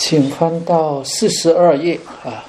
请翻到42页啊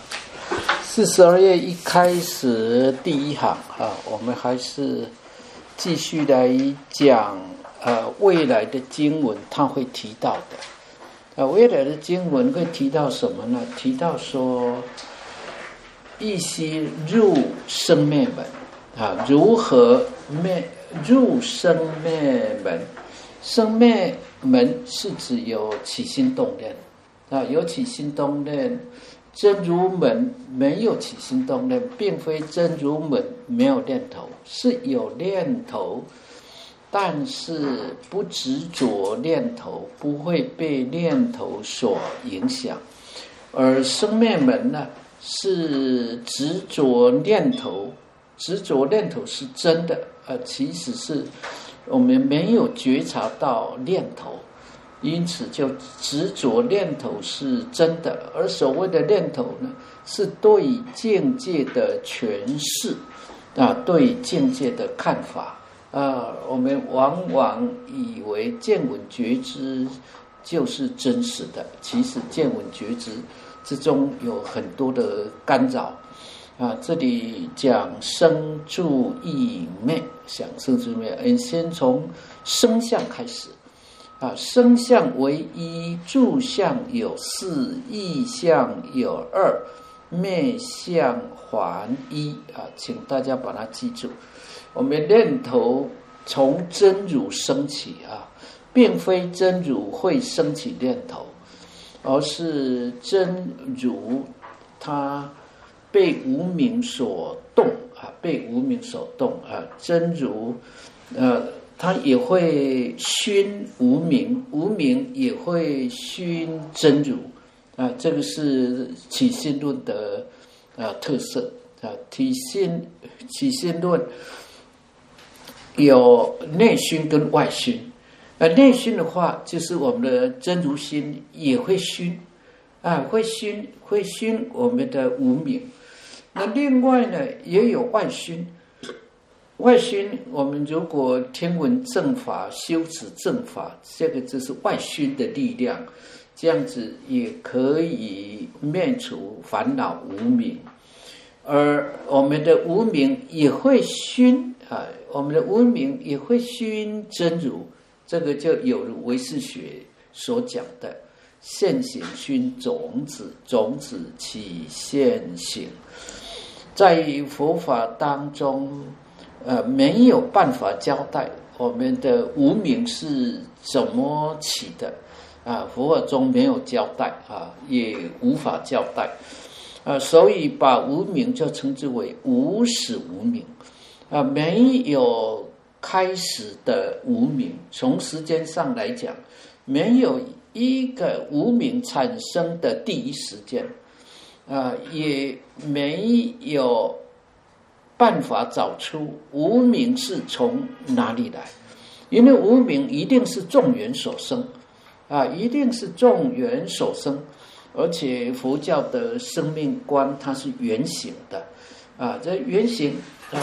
，42页一开始第一行啊，我们还是继续来讲未来的经文，它会提到的未来的经文会提到什么呢？提到说，一息入生灭门如何入生灭门？生灭门是指有起心动念有起心动念。真如门没有起心动念，并非真如门没有念头，是有念头，但是不执着念头，不会被念头所影响。而生灭门呢，是执着念头，执着念头是真的其实是我们没有觉察到念头，因此就执着念头是真的。而所谓的念头呢，是对境界的诠释对境界的看法我们往往以为见闻觉知就是真实的，其实见闻觉知之中有很多的干扰这里讲生住意灭，想生住灭，先从生相开始生相为一，住相有四，意相有二，灭相还一请大家把它记住。我们念头从真如升起并非真如会升起念头，而是真如它被无明所动被无明所动真如它也会熏无明，无明也会熏真如这个是起心论的特色起心论有内熏跟外熏内熏的话，就是我们的真如心也会熏会熏我们的无明。那另外呢，也有外熏。外熏，我们如果听闻正法，修持正法，这个就是外熏的力量，这样子也可以灭除烦恼无明。而我们的无明也会熏我们的无明也会熏真如，这个就有如唯识学所讲的现行熏种子，种子起现行。在佛法当中没有办法交代我们的无明是怎么起的佛法中没有交代也无法交代所以把无明就称之为无始无明没有开始的无明。从时间上来讲，没有一个无明产生的第一时间也没有办法找出无明是从哪里来，因为无明一定是众缘所生一定是众缘所生，而且佛教的生命观它是圆形的这圆形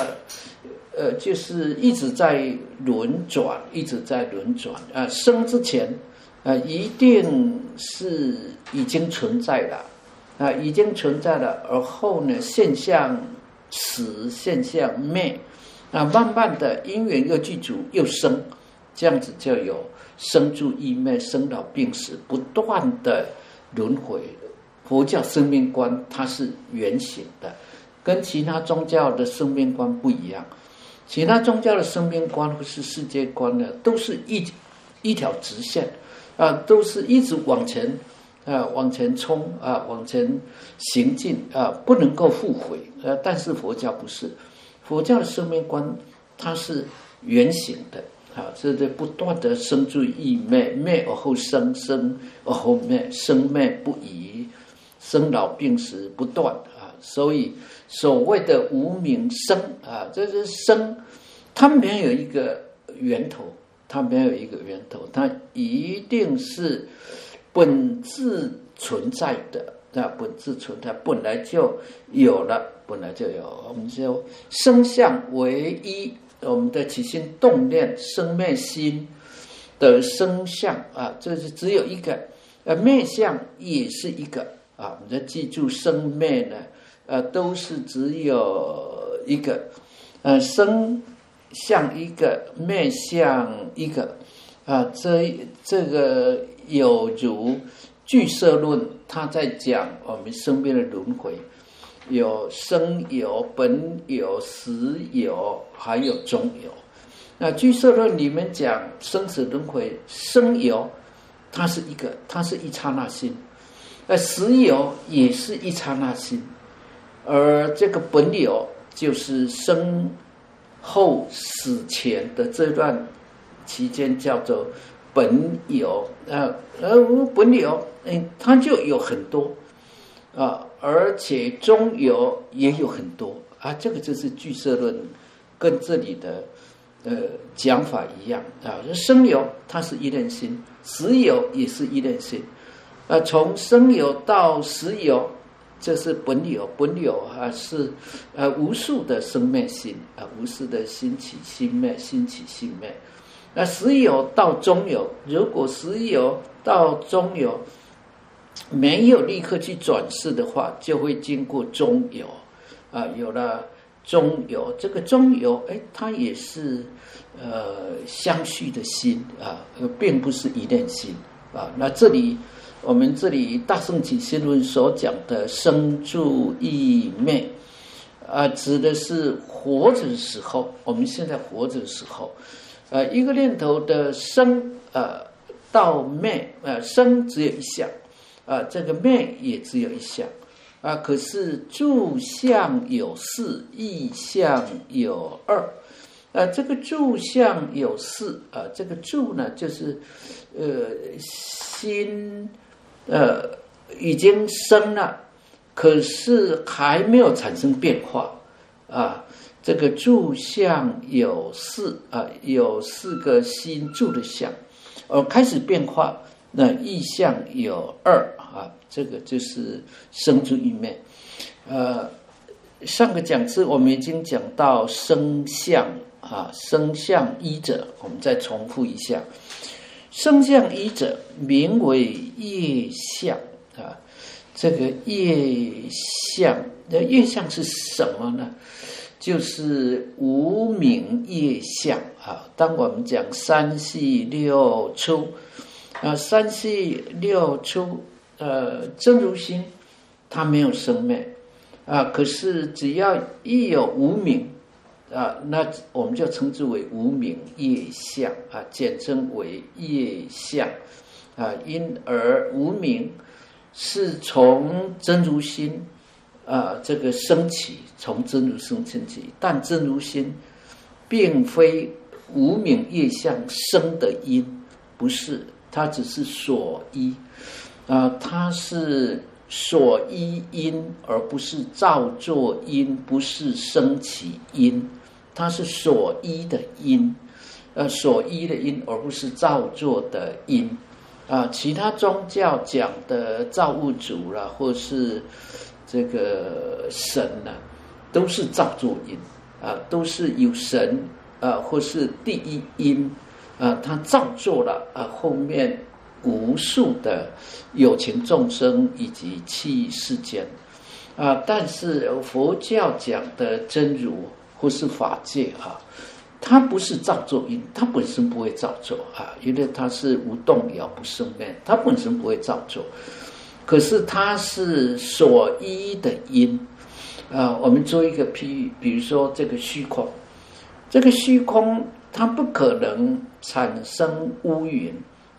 就是一直在轮转，一直在轮转生之前一定是已经存在了已经存在了，而后呢现象死，现象灭慢慢的因缘又具足又生，这样子就有生住意灭，生老病死不断的轮回。佛教生命观它是圆形的，跟其他宗教的生命观不一样。其他宗教的生命观或是世界观呢，都是一条直线都是一直往前冲往前行进不能够复回但是佛教不是，佛教的生命观它是圆形的这是不断的生住意灭，灭而后生，生而后灭，生灭不已，生老病死不断所以所谓的无明生这是生，它没有一个源头，它一定是本质存在的本质存在，本来就有了，本来就有。我们就生相为一，我们的起心动念生灭心的生相这是只有一个灭相也是一个啊，我们要记住生灭呢，都是只有一个，生相一个，灭相一个啊，这个有如俱舍论，他在讲我们生命的轮回，有生有、本有、死有，还有终有。那俱舍论里面讲生死轮回，生有它是一个，它是一刹那心，死有也是一刹那心，而这个本有就是生后死前的这段期间叫做本有，本有，它就有很多啊，而且中有也有很多啊，这个就是俱舍论跟这里的讲法一样啊。生有它是一念心，死有也是一念心，从生有到死有，这是本有，本有是无数的生灭心啊，无数的兴起心灭，兴起心灭。那死有到中有，如果死有到中有没有立刻去转世的话，就会经过中有啊，有了中有，这个中有它也是相续的心啊，并不是一念心啊。那我们这里大圣起心论所讲的生住异灭啊，指的是活着的时候，我们现在活着的时候，一个念头的生到灭，生只有一项，这个灭也只有一项啊。可是住相有四，异相有二。这个住相有四啊，这个住呢，就是心已经生了，可是还没有产生变化啊。这个住相有四啊，有四个心住的相，而开始变化，那异相有二啊，这个就是生住异灭。上个讲次我们已经讲到生相啊，生相一者，我们再重复一下，生相一者名为业相啊。这个业相，业相是什么呢？就是无明业相啊。当我们讲三系六出三系六出真如心它没有生灭啊，可是只要一有无明啊，那我们就称之为无明业相啊，简称为业相啊。因而无明是从真如心这个升起，从真如生升起，但真如心并非无明业相生的因，不是，它只是所依它是所依因，而不是造作因，不是升起因，它是所依的因，所依的因，而不是造作的因其他宗教讲的造物主啦，或是这个神都是造作因都是有神或是第一因他造作了后面无数的有情众生以及器世间但是佛教讲的真如或是法界它不是造作因，它本身不会造作因为它是无动摇不生灭，它本身不会造作，可是它是所依的因我们做一个譬喻，比如说这个虚空，这个虚空它不可能产生乌云，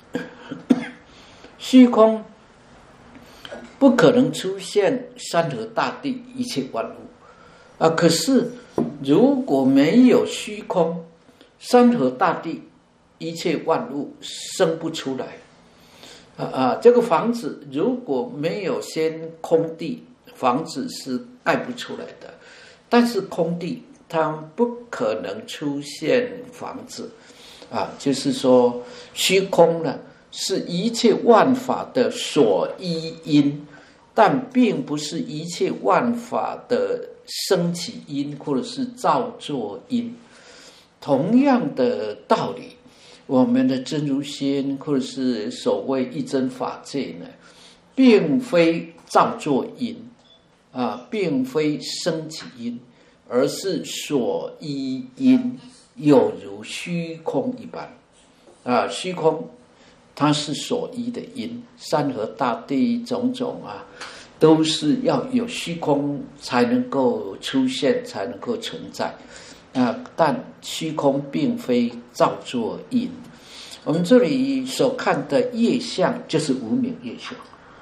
虚空不可能出现山河大地一切万物可是如果没有虚空，山河大地一切万物生不出来这个房子如果没有先空地，房子是盖不出来的，但是空地它不可能出现房子就是说虚空呢是一切万法的所依因，但并不是一切万法的升起因或者是造作因。同样的道理我们的真如心，或者是所谓一真法界呢，并非造作因并非生起因，而是所依因，有如虚空一般虚空它是所依的因，山河大地种种都是要有虚空才能够出现，才能够存在但虚空并非造作因。我们这里所看的业相就是无明业相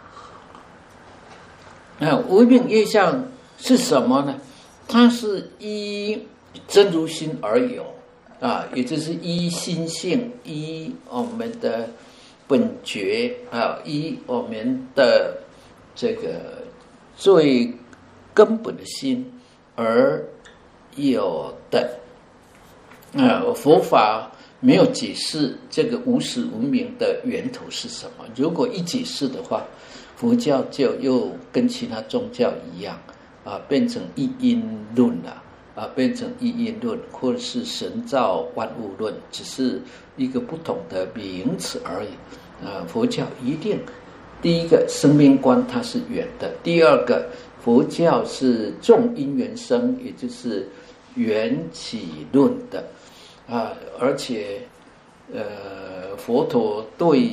无明业相是什么呢？它是依真如心而有也就是依心性，依我们的本觉依我们的这个最根本的心而有的佛法没有解释这个无始无明的源头是什么。如果一解释的话，佛教就又跟其他宗教一样变成一因论了变成一因论，或者是神造万物论，只是一个不同的名词而已佛教一定第一个生命观它是圆的，第二个佛教是众因缘生，也就是缘起论的而且佛陀对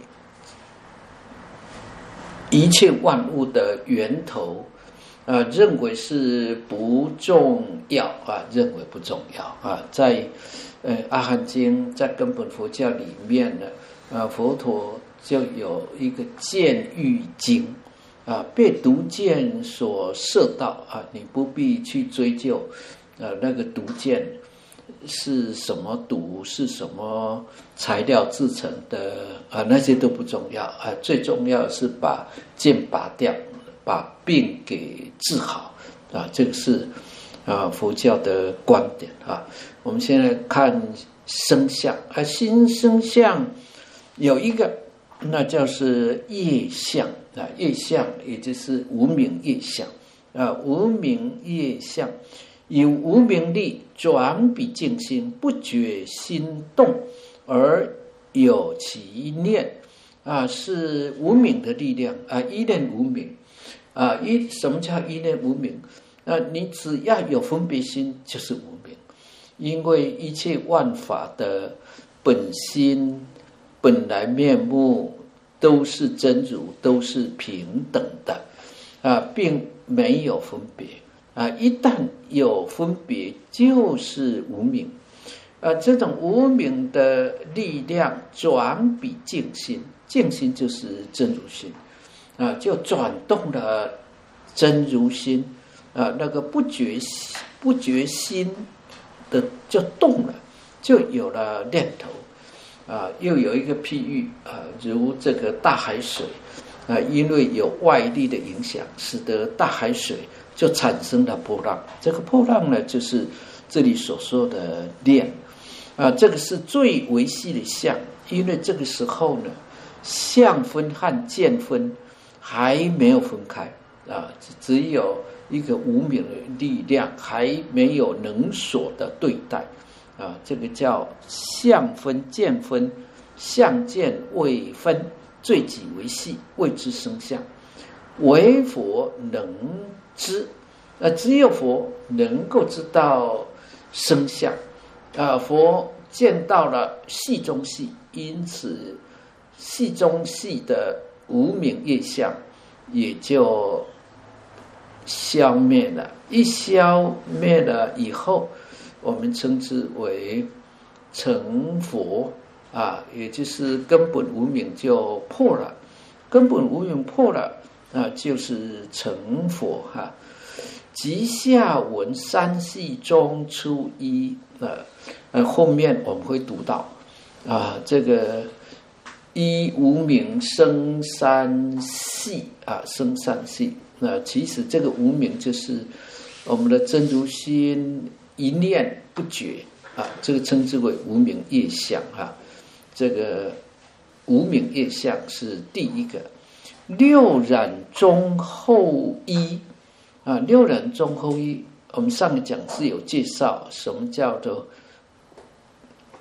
一切万物的源头认为是不重要认为不重要在阿含经，在根本佛教里面呢佛陀就有一个见喻经被毒箭所射到你不必去追究那个毒箭是什么毒，是什么材料制成的那些都不重要最重要是把箭拔掉，把病给治好这个是佛教的观点我们现在看生相新生相有一个，那就是业相业相也就是无明业相无明业相以无明力转彼净心，不觉心动而有其念是无明的力量一念无明什么叫一念无明你只要有分别心就是无明，因为一切万法的本心本来面目都是真如，都是平等的并没有分别一旦有分别就是无明这种无明的力量转彼净心，净心就是真如心就转动了真如心那个不觉心的就动了，就有了念头又有一个譬喻如这个大海水因为有外力的影响，使得大海水就产生了波浪，这个波浪呢就是这里所说的念这个是最微细的相，因为这个时候呢相分和见分还没有分开只有一个无明的力量还没有能所的对待这个叫相分见分，相见未分，最己为细，谓之生相，唯佛能知只有佛能够知道生相佛见到了细中细，因此细中细的无明业相也就消灭了，一消灭了以后我们称之为成佛也就是根本无明就破了，根本无明破了就是成佛即下文三细中出一后面我们会读到这个依无明生三细生三细其实这个无明就是我们的真如心一念不绝这个称之为无明业相这个无明业相是第一个。六染中后一六染中后一我们上一讲是有介绍什么叫做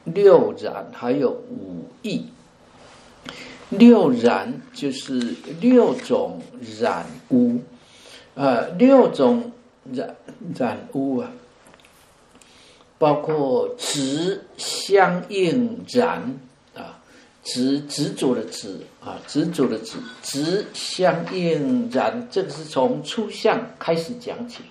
六染，还有五意。六染就是六种染污，六种染污啊，包括执相应染啊，执着的执啊，执着的执，执相应染，这个是从初相开始讲起。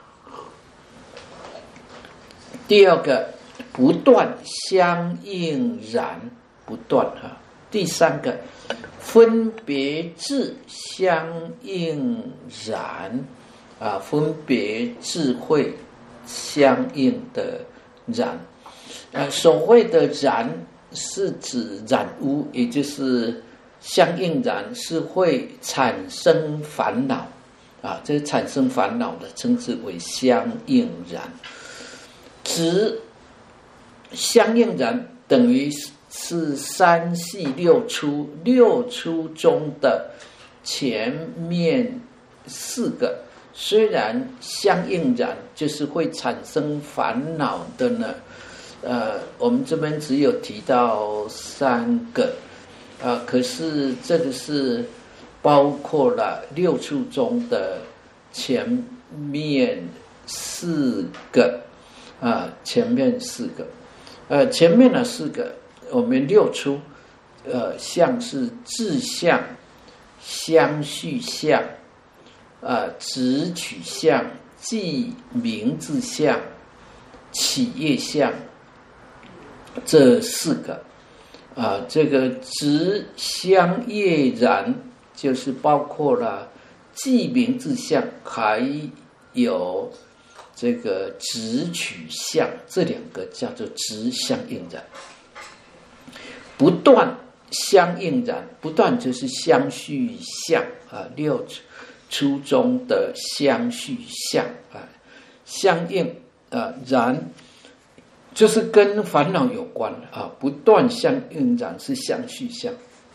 第二个，不断相应染，不断哈。第三个，分别智相应染啊，分别智慧相应的染。所谓的染是指染污，也就是相应染是会产生烦恼啊，这产生烦恼的称之为相应染。执相应染等于是三系六出，六出中的前面四个，虽然相应染就是会产生烦恼的呢，我们这边只有提到三个，可是这个是包括了六出中的前面四个，前面四个，前面的四个。我们六出，相是志相、相续相、直取相、记名字相、企业相，这四个这个直相业染就是包括了记名字相，还有这个直取相，这两个叫做直相应染。不断相应染，不断就是相续相六出中的相续相相应染就是跟烦恼有关不断相应染是相续相。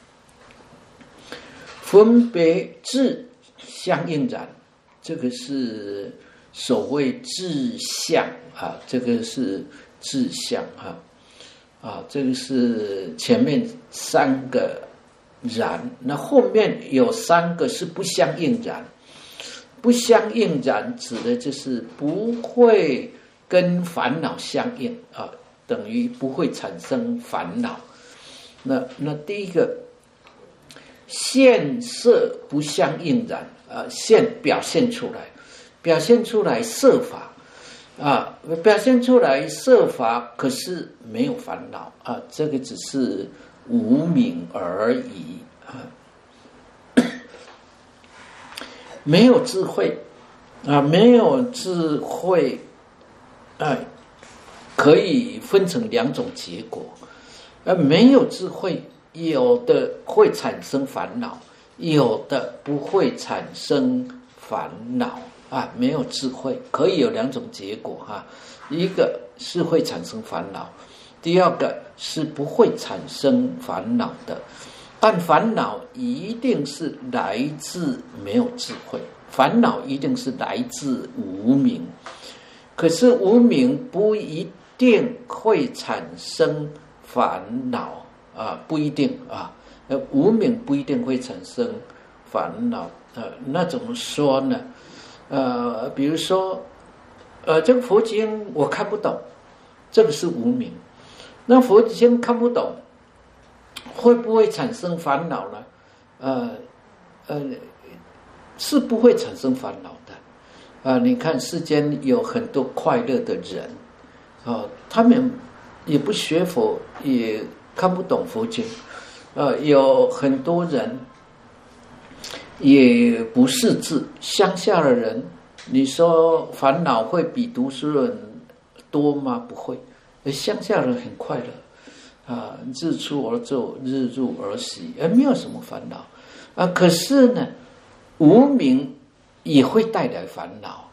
分别智相应染，这个是所谓智相这个是智相这个是前面三个染，那后面有三个是不相应染。不相应染指的就是不会跟烦恼相应等于不会产生烦恼。那第一个，现色不相应染表现出来色法。表现出来色法，可是没有烦恼这个只是无明而已没有智慧没有智慧可以分成两种结果没有智慧，有的会产生烦恼，有的不会产生烦恼没有智慧可以有两种结果一个是会产生烦恼，第二个是不会产生烦恼的。但烦恼一定是来自没有智慧，烦恼一定是来自无明，可是无明不一定会产生烦恼不一定无明不一定会产生烦恼那怎么说呢？比如说这个佛经我看不懂，这个是无明。那佛经看不懂会不会产生烦恼呢？是不会产生烦恼的你看世间有很多快乐的人他们也不学佛，也看不懂佛经有很多人也不识字，乡下的人，你说烦恼会比读书人多吗？不会，乡下人很快乐日出而作，日入而息，没有什么烦恼可是呢，无明也会带来烦恼，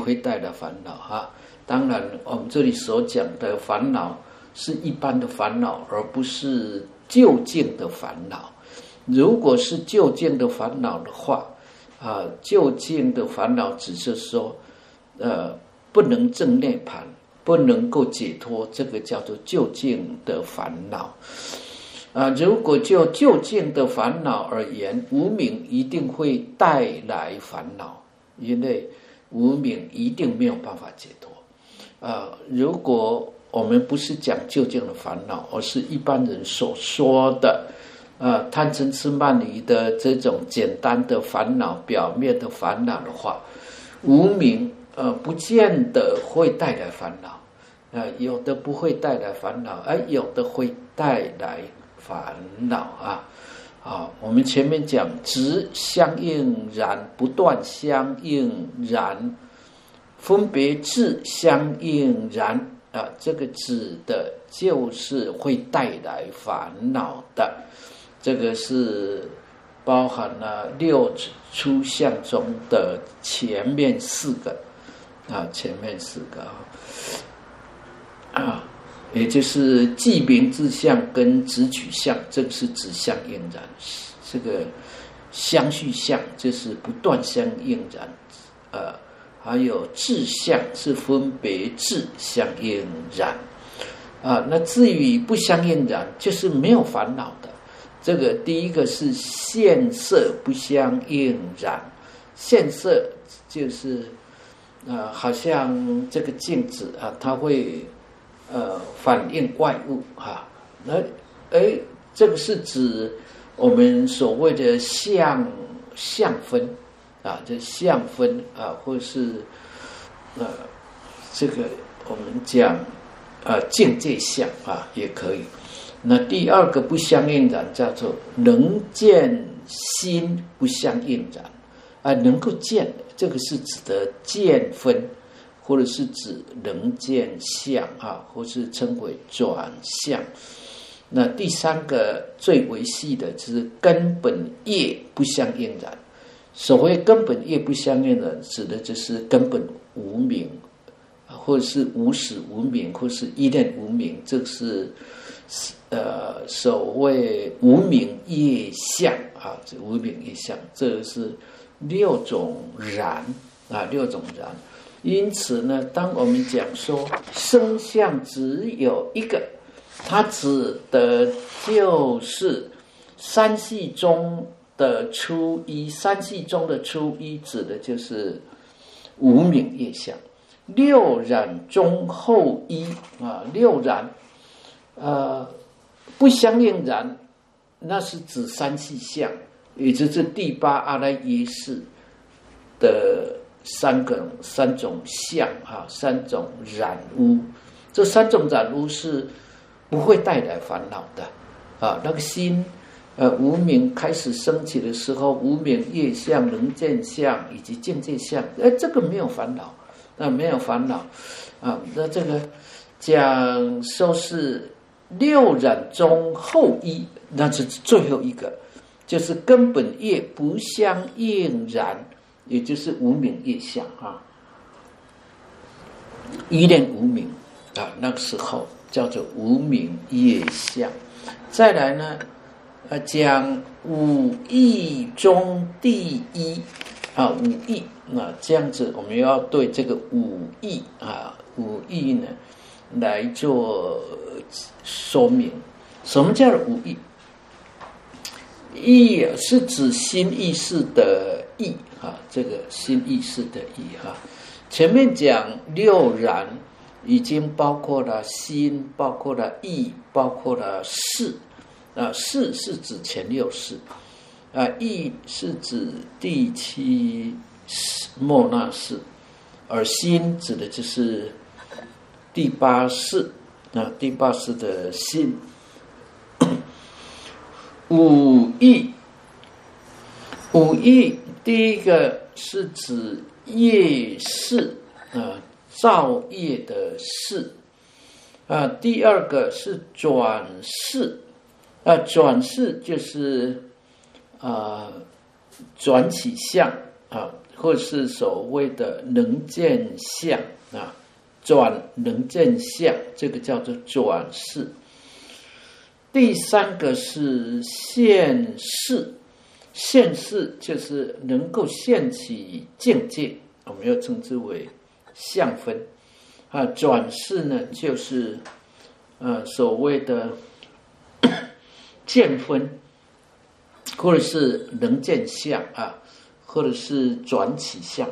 当然，我们这里所讲的烦恼是一般的烦恼，而不是究竟的烦恼。如果是究竟的烦恼的话究竟的烦恼只是说不能证涅槃， 不能够解脱，这个叫做究竟的烦恼。如果就究竟的烦恼而言，无明一定会带来烦恼，因为无明一定没有办法解脱。如果我们不是讲究竟的烦恼，而是一般人所说的贪嗔痴慢疑的这种简单的烦恼、表面的烦恼的话，无明不见得会带来烦恼，有的不会带来烦恼，而有的会带来烦恼我们前面讲执相应然，不断相应然，分别智相应然这个指的就是会带来烦恼的。这个是包含了六出相中的前面四个也就是记名之相跟执取相，这个是指相应然。这个相续相就是不断相应然，还有智相是分别智相应然那至于不相应然，就是没有烦恼的。这个第一个是现色不相应然，现色就是好像这个镜子它会反映外物这个是指我们所谓的相分这相分或是这个我们讲境界相也可以。那第二个不相应然叫做能见心不相应然能够见，这个是指的见分，或者是指能见相或是称为转相。那第三个最为细的就是根本业不相应然。所谓根本业不相应然，指的就是根本无明，或者是无始无明，或是依念无明，这是所谓无明业相这无明业相，这是六种然六种然。因此呢，当我们讲说生相只有一个，它指的就是三系中的初一，三系中的初一指的就是无明业相。六染中后一六染不相应然，那是指三系相，也就是第八阿赖耶识的三种相三种染污。这三种染污是不会带来烦恼的那个心无明开始升起的时候，无明业相、能见相以及境界相这个没有烦恼没有烦恼那这个讲说是六染中后一，那是最后一个，就是根本业不相应然，也就是无明业相依念无明那个时候叫做无明业相。再来呢讲五义中第一五义这样子我们要对这个五义五义呢来做说明。什么叫五义？义是指心意识的义这个心意识的义前面讲六然已经包括了心，包括了意，包括了识识是指前六识意是指第七末那识，而心指的就是第八识第八识的心。五义第一个是指业识造业的识第二个是转识转识就是转起相或是所谓的能见相转能见相，这个叫做转识。第三个是现识，现识就是能够现起境界，我们要称之为相分转世呢就是所谓的见分，或者是能见相或者是转起相。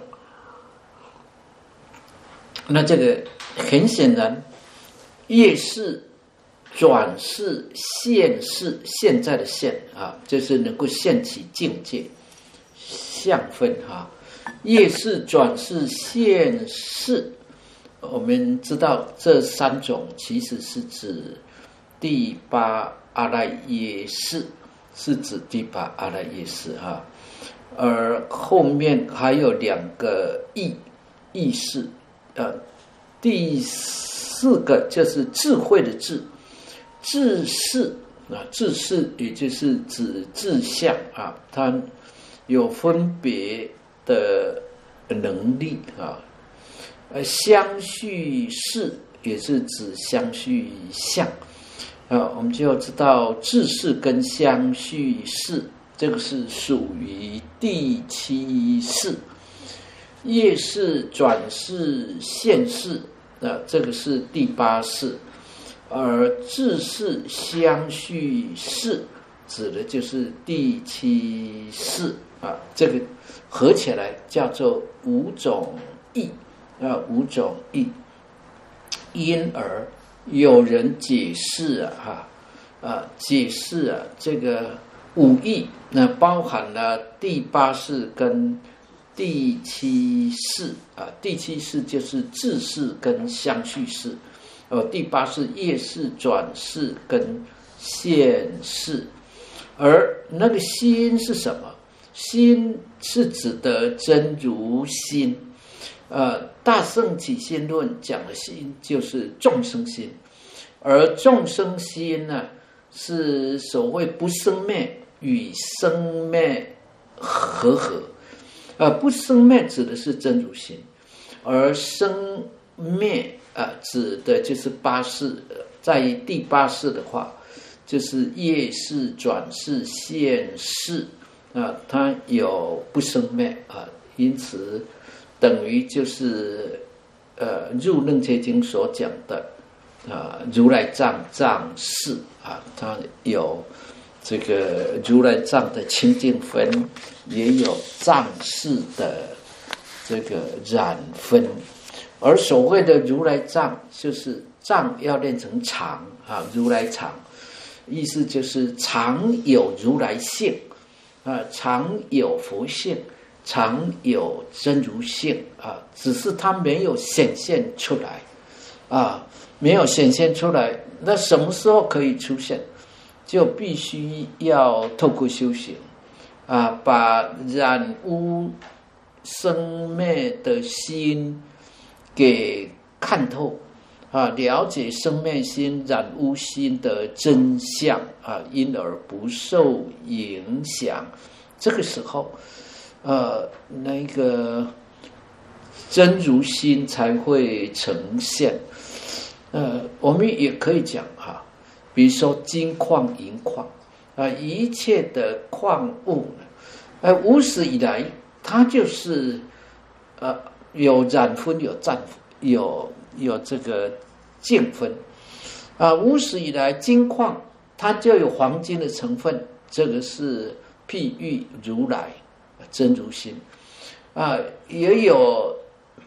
那这个很显然，业是转世现世，现在的现就是能够现起境界相分业是转世现世。我们知道这三种其实是指第八阿赖耶识，是指第八阿赖耶识而后面还有两个意识。第四个就是智慧的智，智识智识也就是指智相它有分别的能力相续识也是指相续相我们就要知道智识跟相续识，这个是属于第七识。业识转世现世这个是第八识，而智识相续识指的就是第七识这个合起来叫做五种义五种义。因而有人解释解释这个五义包含了第八识跟第七识第七识就是智识跟相续识，第八识业识转世跟现世。而那个心是什么？心是指的真如心。大圣起心论讲的心就是众生心，而众生心呢是所谓不生灭与生灭合。不生灭指的是真如心，而生灭指的就是八识。在第八识的话，就是业识转世现世它有不生灭因此等于就是入楞伽经所讲的如来藏藏识它有这个如来藏的清净分，也有藏识的这个染分。而所谓的如来藏，就是藏要练成常如来常，意思就是常有如来性常有佛性，常有真如性只是它没有显现出来没有显现出来。那什么时候可以出现？就必须要透过修行把染污生灭的心给看透了解生灭心染污心的真相因而不受影响。这个时候那个真如心才会呈现。我们也可以讲比如说金矿银矿一切的矿物无始以来它就是有染分有暂分有这个净分无始以来金矿它就有黄金的成分，这个是譬喻如来真如心也有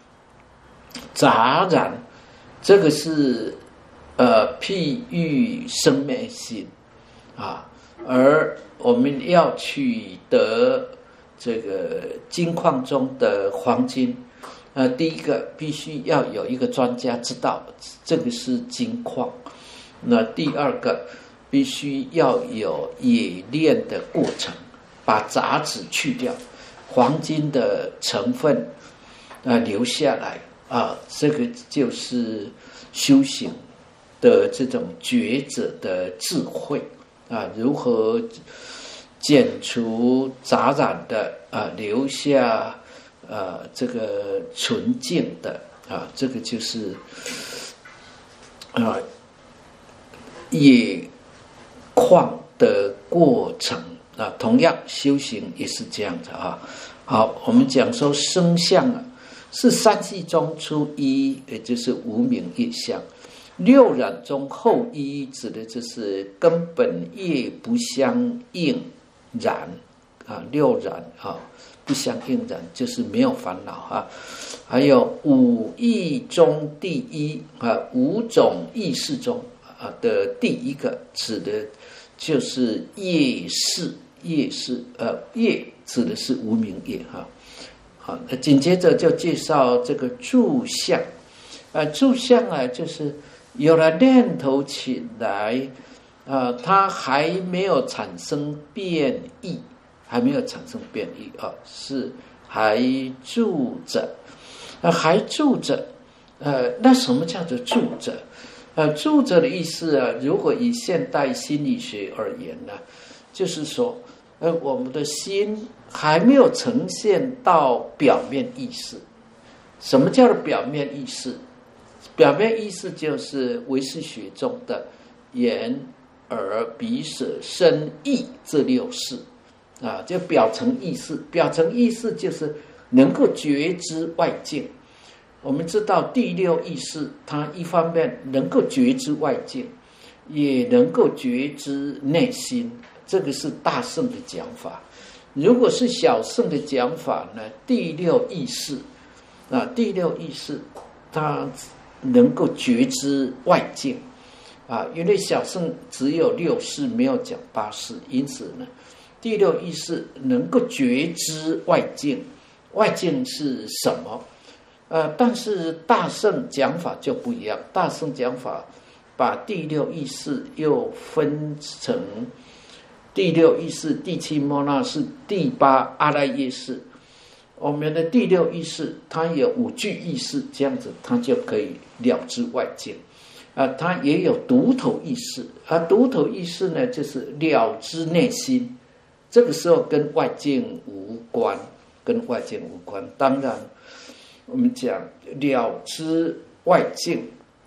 杂染，这个是譬喻生灭心而我们要取得这个金矿中的黄金第一个必须要有一个专家知道这个是金矿，那第二个必须要有冶炼的过程，把杂质去掉，黄金的成分留下来这个就是修行的这种觉者的智慧如何剪除杂染的留下这个纯净的这个就是冶矿的过程同样修行也是这样子好，我们讲说生相是三系中初一，也就是无明业相。六染中后一，指的就是根本业不相应染啊，六染啊不相应染就是没有烦恼啊。还有五意中第一啊，五种意识中啊的第一个，指的就是业识，业指的是无明业哈。好，那紧接着就介绍这个住相，住相啊就是有了念头起来，它还没有产生变异，是还住着，还住着，那什么叫做住着？住着的意思啊，如果以现代心理学而言呢，就是说，我们的心还没有呈现到表面意识。什么叫做表面意识？表面意识就是唯识学中的眼、耳、鼻、舌、身、意这六识啊，就表层意识。表层意识就是能够觉知外境。我们知道第六意识，它一方面能够觉知外境，也能够觉知内心。这个是大圣的讲法。如果是小圣的讲法呢，第六意识它能够觉知外境啊，因为小圣只有六识，没有讲八识，因此呢，第六意识能够觉知外境，外境是什么？但是大圣讲法就不一样，大圣讲法把第六意识又分成第六意识、第七摩那识、第八阿赖耶识。我们的第六意识它有五具意识，这样子它就可以了知外境。它也有独头意识，独头意识呢就是了知内心，这个时候跟外境无关，当然我们讲了知外境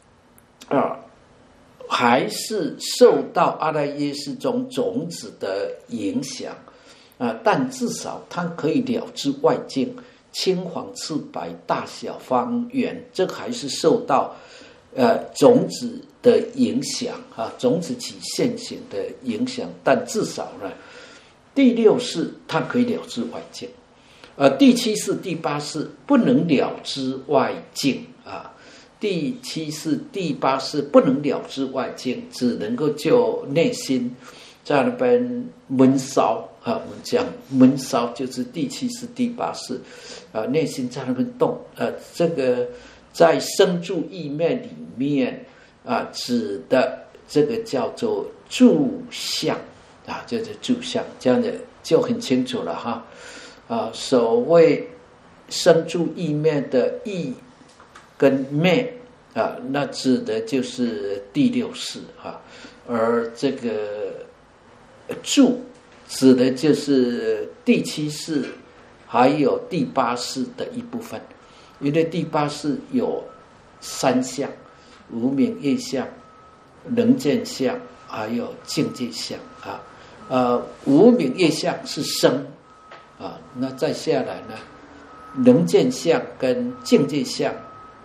还是受到阿赖耶识中种子的影响但至少它可以了知外境，青黄赤白大小方圆，这还是受到种子的影响种子起现行的影响，但至少呢，第六识它可以了知外境。第七识、第八识不能了知外境第七识、第八识不能了知外境，只能够就内心在那边闷烧我们讲闷烧就是第七识、第八识内心在那边动这个在生住意灭里面指的这个叫做住相就是住相，这样的就很清楚了哈。所谓生住意灭的意跟灭那指的就是第六识而这个住指的就是第七识还有第八识的一部分，因为第八识有三相：无明业相、能见相，还有境界相无明业相是生那再下来呢，能见相跟境界相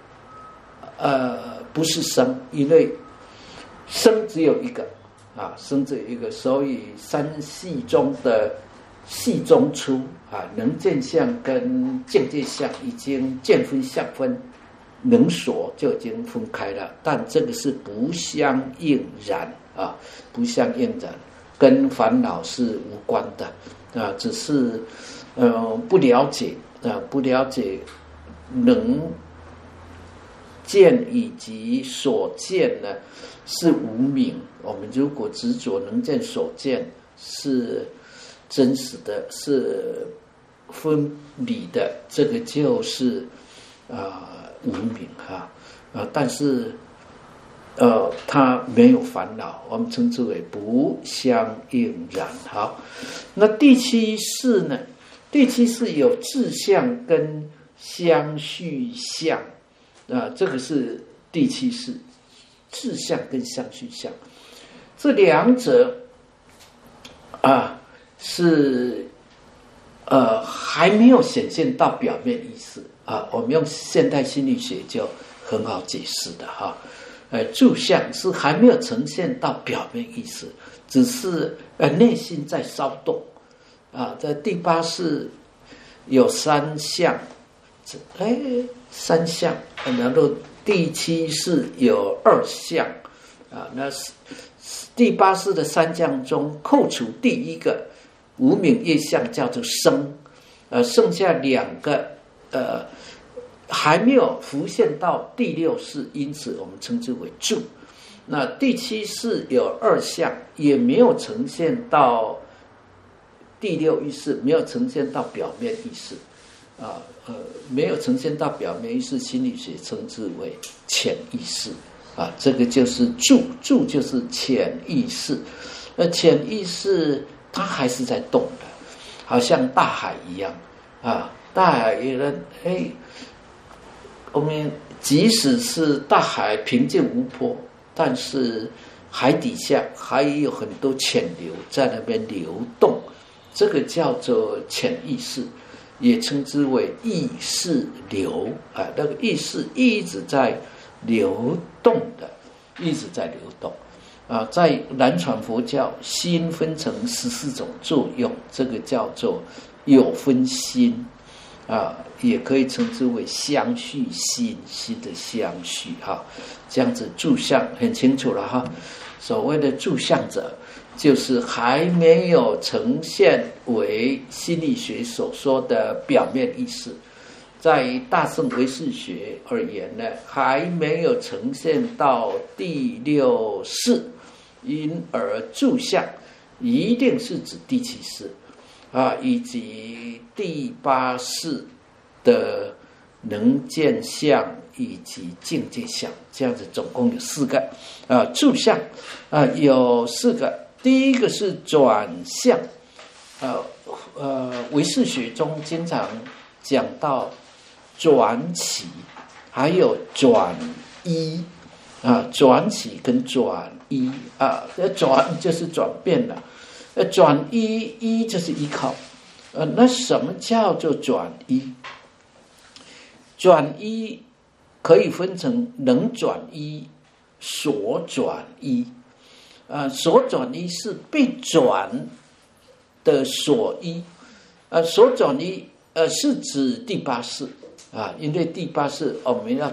不是生，因为生只有一个生只有一个，所以三系中的系中出能见相跟境界相已经见分相分能所就已经分开了，但这个是不相应染不相应染，跟烦恼是无关的只是不了解能见以及所见呢是无明。我们如果执着能见所见是真实的，是分离的，这个就是无明但是它没有烦恼，我们称之为不相应染。好，那第七识呢？第七识有自相跟相续相这个是第七识，自相跟相续相这两者是还没有显现到表面意识我们用现代心理学就很好解释的哈。住相是还没有呈现到表面意识，只是内心在骚动在第八识有三相，三相，然后第七识有二相那第八识的三相中扣除第一个无明业相叫做生，剩下两个还没有浮现到第六识，因此我们称之为住。那第七识有二相，也没有呈现到第六意识，没有呈现到表面意识没有呈现到表面意识，心理学称之为潜意识这个就是住，住就是潜意识。潜意识它还是在动的，好像大海一样大海有人我们即使是大海平静无波，但是海底下还有很多潜流在那边流动，这个叫做潜意识，也称之为意识流那个意识一直在流动的，一直在流动在南传佛教，心分成14种作用，这个叫做有分心也可以称之为相续心，心的相续这样子住相很清楚了所谓的住相者，就是还没有呈现为心理学所说的表面意识，在大乘唯识学而言呢，还没有呈现到第六识，因而住相一定是指第七识以及第八识的能见相以及境界相，这样子总共有4个住相有4个。第一个是转相唯识学中经常讲到转起，还有转依转起跟转依转就是转变了，转依就是依靠那什么叫做转依？转依可以分成能转依、所转依所转依是被转的所依所转依是指第八识因为第八识我们要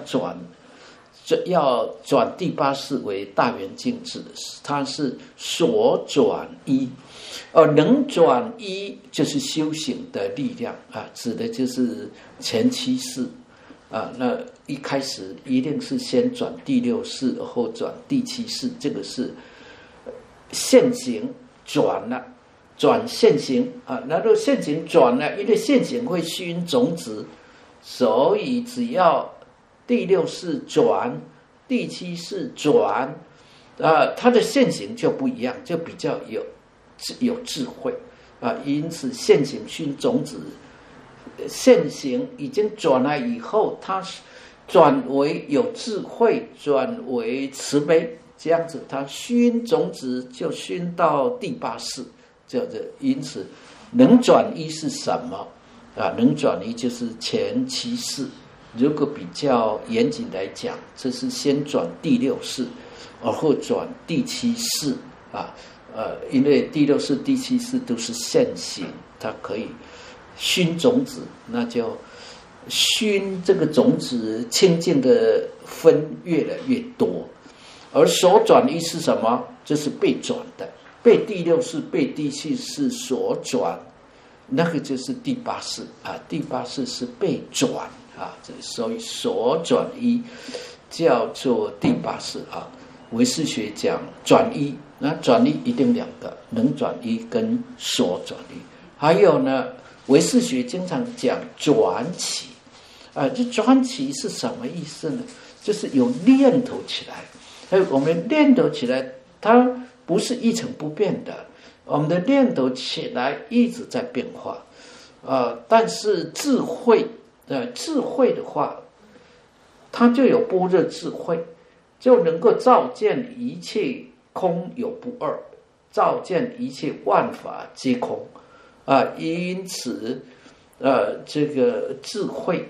转第八识为大圆镜智，它是所转依能转依就是修行的力量指的就是前七识那一开始一定是先转第六识，后转第七识，这个是现行转了，转现行然后现行转了，因为现行会熏种子，所以只要第六识转，第七识转它的现行就不一样，就比较有智慧因此现行熏种子，现行已经转了以后，它转为有智慧，转为慈悲，这样子它熏种子就熏到第八识，因此能转依是什么能转依就是前七识，如果比较严谨来讲，这是先转第六识，而后转第七识因为第六识、第七识都是现行，它可以熏种子，那就熏这个种子清净的分越来越多。而所转依是什么？就是被转的，被第六识、被第七识所转，那个就是第八识第八识是被转所以所转依叫做第八识唯识学讲转依，那转依一定2个，能转依跟所转依。还有呢，唯识学经常讲转起这转起是什么意思呢？就是有念头起来，我们念头起来它不是一成不变的，我们的念头起来一直在变化但是智慧的话，它就有般若智慧，就能够照见一切空有不二，照见一切万法皆空因此这个智慧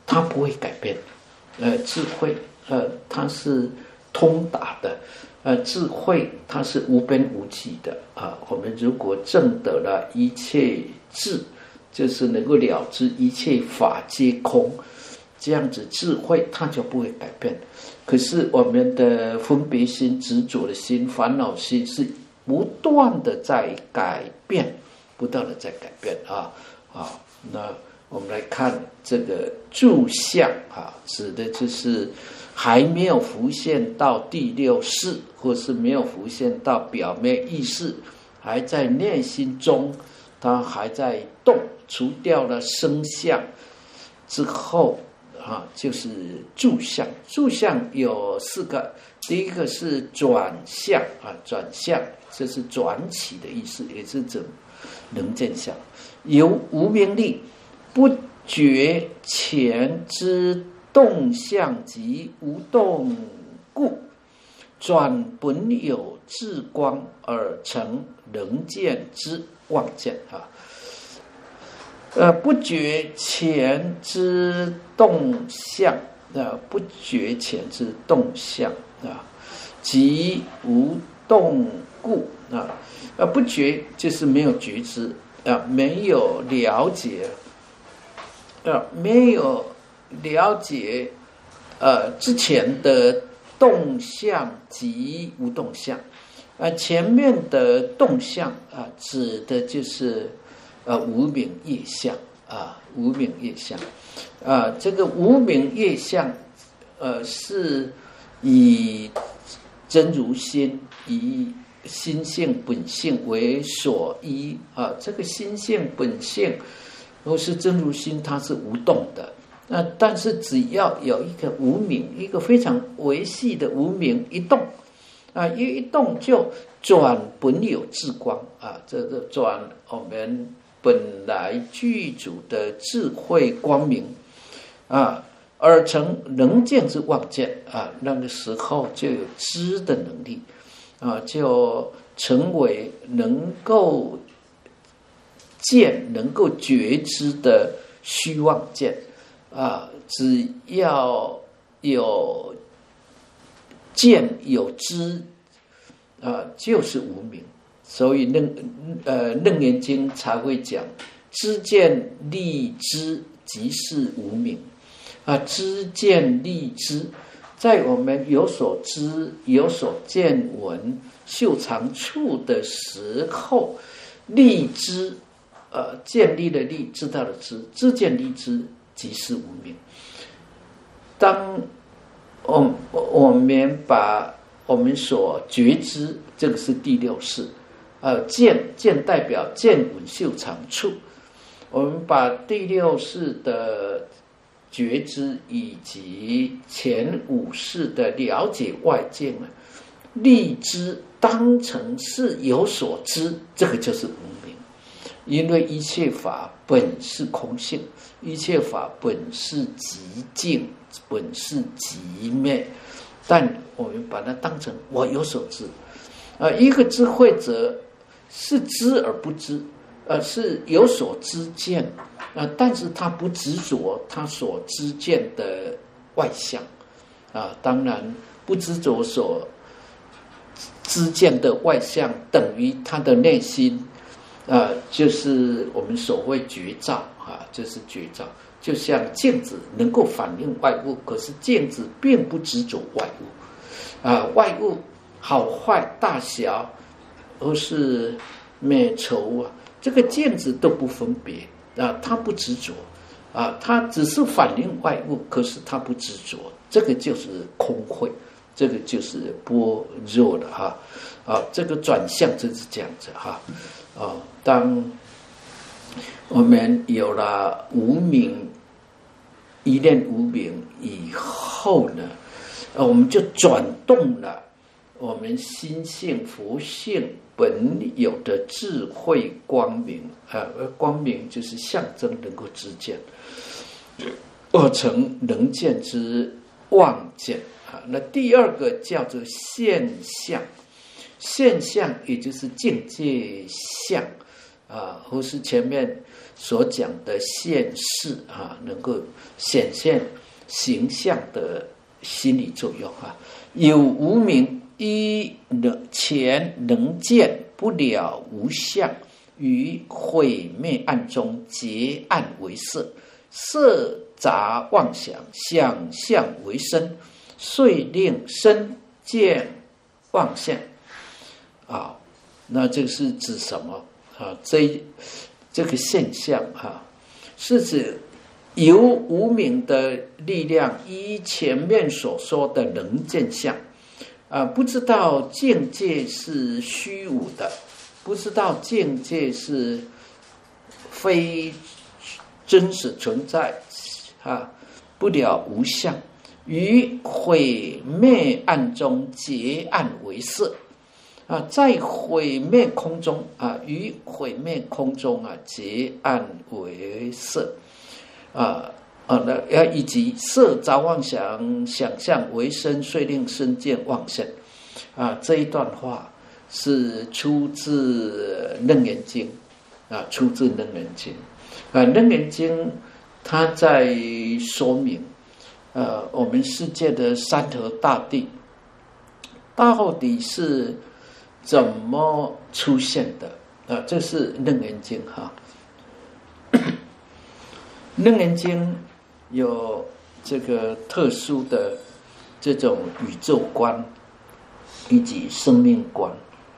它不会改变。智慧它是通达的，智慧它是无边无际的啊。我们如果证得了一切智，就是能够了知一切法皆空，这样子智慧它就不会改变。可是我们的分别心、执着的心、烦恼心是不断的在改变，不断的在改变啊。那我们来看这个住相啊，指的就是还没有浮现到第六识，或是没有浮现到表面意识，还在内心中，它还在动，除掉了生相之后啊，就是住相。住相有4个，第一个是转相啊，转相这是转起的意思，也是指能见相。由无明力不觉前之动相及无动故，转本有智光而成能见之妄见啊。不觉前之动相不觉前之动相啊，即无动故啊。不觉就是没有觉知啊，没有了解没有了解之前的动相及无动相前面的动相指的就是无明业相无明业相这个无明业相是以真如心以心性本性为所依这个心性本性若是真如心，它是无动的。但是只要有一个无明，一个非常微细的无明一动一动就转本有智光这个转我们本来具足的智慧光明而成能见之妄见那个时候就有知的能力就成为能够见、能够觉知的虚妄见只要有见有知就是无明。所以楞严经才会讲知见立知即是无明知见立知，在我们有所知有所见闻嗅尝触的时候，立知建立的立，知道的知，知见立知即是无明。当我们把我们所觉知，这个是第六识见代表见闻嗅尝触，我们把第六识的觉知以及前5识的了解外境立知当成是有所知，这个就是无明。因为一切法本是空性，一切法本是极静，本是极灭，但我们把它当成我有所知一个智慧者是知而不知是有所知见但是他不执着他所知见的外相当然不执着所知见的外相等于他的内心就是我们所谓觉照就是觉照，就像镜子能够反映外物，可是镜子并不执着外物外物好坏大小或是美丑这个镜子都不分别它不执着它只是反映外物，可是它不执着，这个就是空慧，这个就是般若了这个转向就是这样子当我们有了无明，一念无明以后呢我们就转动了我们心性佛性本有的智慧光明光明就是象征能够知见而成能见之妄见那第二个叫做现象，现象也就是境界相或是前面所讲的现世能够显现形象的心理作用有无明依前能见不了无相，于毁灭暗中结暗为色，色杂妄想，想象为身，遂令身见妄现那这个是指什么这个现象是指由无明的力量依前面所说的能见相不知道境界是虚无的，不知道境界是非真实存在不了无相，于毁灭暗中结暗为色在毁灭空中于毁灭空中结暗为色以及色杂妄想，想象为身，遂令身见妄现这一段话是出自《楞严经》出自《楞严经》《楞严经》它在说明我们世界的山河大地到底是怎么出现的这是《楞严经》《楞严经》有这个特殊的这种宇宙观以及生命观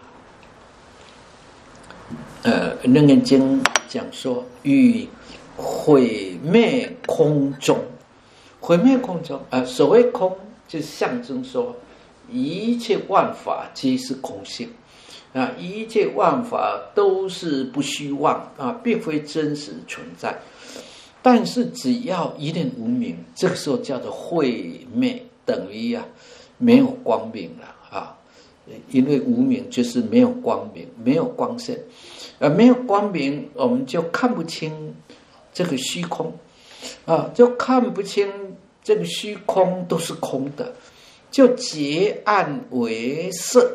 楞严经讲说与毁灭空中，毁灭空中所谓空就象征说一切万法皆是空性一切万法都是不虚妄并非真实存在，但是只要一念无明，这个时候叫做毁灭，等于没有光明了因为无明就是没有光明，没有光线没有光明，我们就看不清这个虚空就看不清这个虚空都是空的，就结暗为色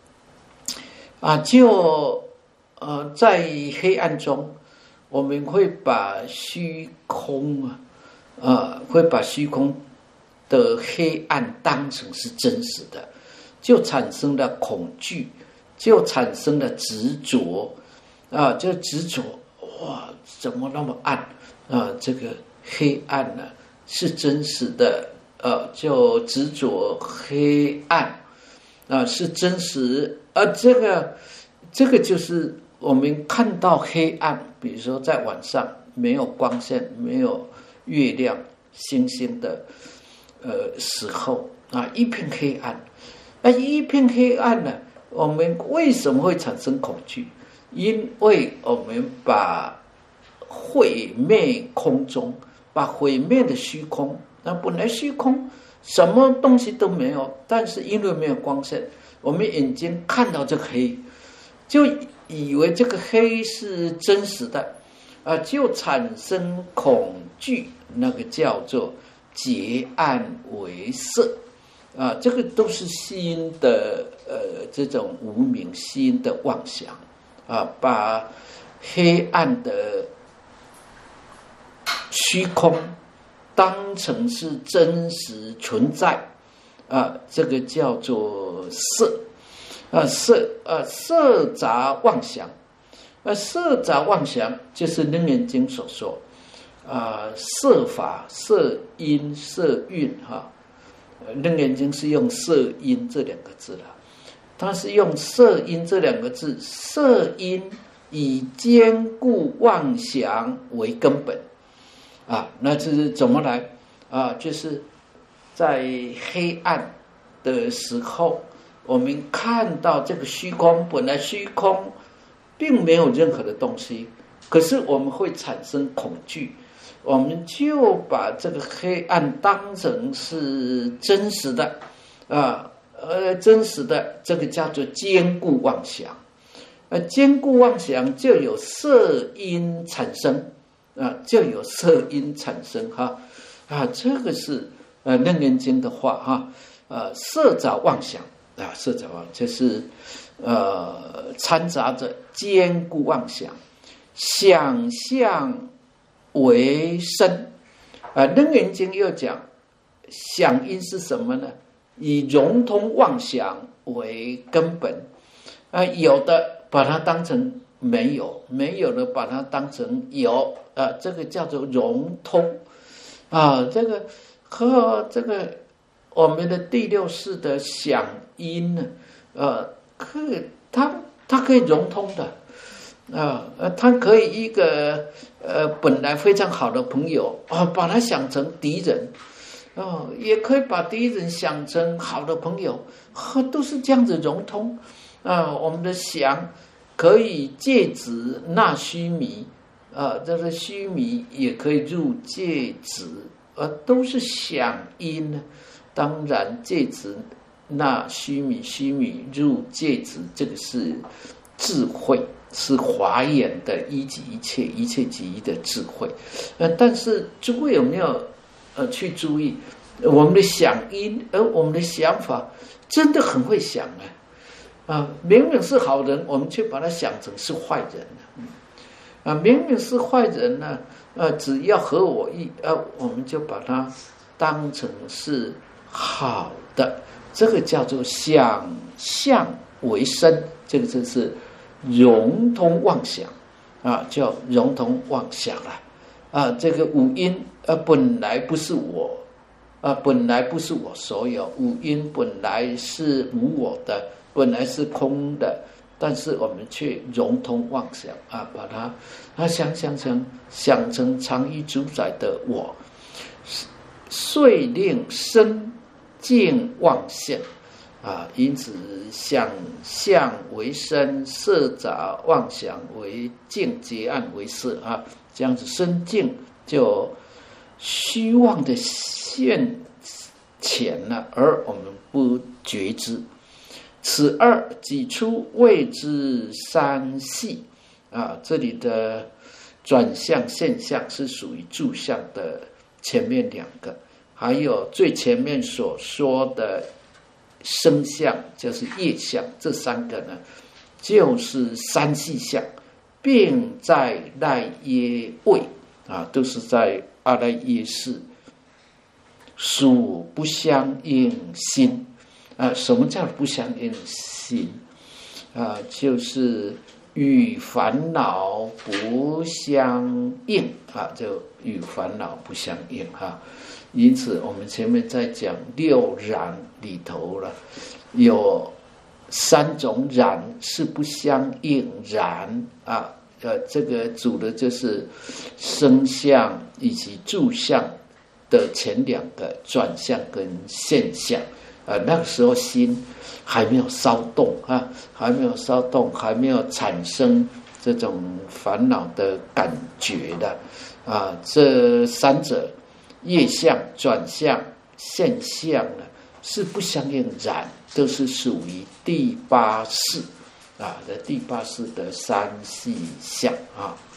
就在黑暗中我们会把虚空会把虚空的黑暗当成是真实的，就产生了恐惧，就产生了执着就执着哇，怎么那么暗这个黑暗呢是真实的就执着黑暗是真实这个就是我们看到黑暗，比如说在晚上没有光线，没有月亮星星的时候一片黑暗一片黑暗呢我们为什么会产生恐惧？因为我们把毁灭空中，把毁灭的虚空本来虚空什么东西都没有，但是因为没有光线，我们眼睛看到这个黑就以为这个黑是真实的就产生恐惧，那个叫做结暗为色这个都是心的这种无明心的妄想把黑暗的虚空当成是真实存在这个叫做色色杂妄想色杂妄想就是《楞严经》所说色法、色音、色蕴楞严经是用色音这两个字了，它是用色音这两个字，色音以坚固妄想为根本那这是怎么来就是在黑暗的时候，我们看到这个虚空，本来虚空并没有任何的东西，可是我们会产生恐惧，我们就把这个黑暗当成是真实的真实的这个叫做坚固妄想坚固妄想就有色音产生就有色音产生这个是楞严经的话色杂妄想色杂妄就是掺杂着坚固妄想想象为身。楞严经又讲，想因是什么呢？以融通妄想为根本。有的把它当成没有，没有的把它当成有。这个叫做融通。这个和这个我们的第六识的想因呢，它可以融通的。他可以一个本来非常好的朋友把他想成敌人，也可以把敌人想成好的朋友，都是这样子融通。我们的想可以借止纳须弥，这个须弥也可以入借止，都是想因呢。当然借止纳须弥，须弥入借止，这个是智慧，是华严的一即一切，一切即一的智慧。但是诸位有没有去注意我们的想因，而我们的想法真的很会想明明是好人，我们却把他想成是坏人明明是坏人呢，只要合我意，我们就把他当成是好的。这个叫做想象为身，这个就是融通妄想叫融通妄想这个五阴本来不是我本来不是我所有，五阴本来是无我的，本来是空的，但是我们却融通妄想把它想成常依主宰的我，遂令身境妄现因此想象为身，色杂妄想为境，结案为色这样子身境就虚妄的现前了，而我们不觉知。此二己出谓之三系这里的转向现象是属于住相的前面两个，还有最前面所说的声相就是业相，这三个呢就是三系相，并在赖耶位都是在阿赖耶识，属不相应心什么叫不相应心就是与烦恼不相应就与烦恼不相应因此我们前面在讲六染里头了，有三种染是不相应染这个主的就是声相以及住相的前两个转向跟现象那个时候心还没有骚动还没有骚动，还没有产生这种烦恼的感觉的这三者业相、转向、现象呢是不相应染，都是属于第八识的第八识的三系相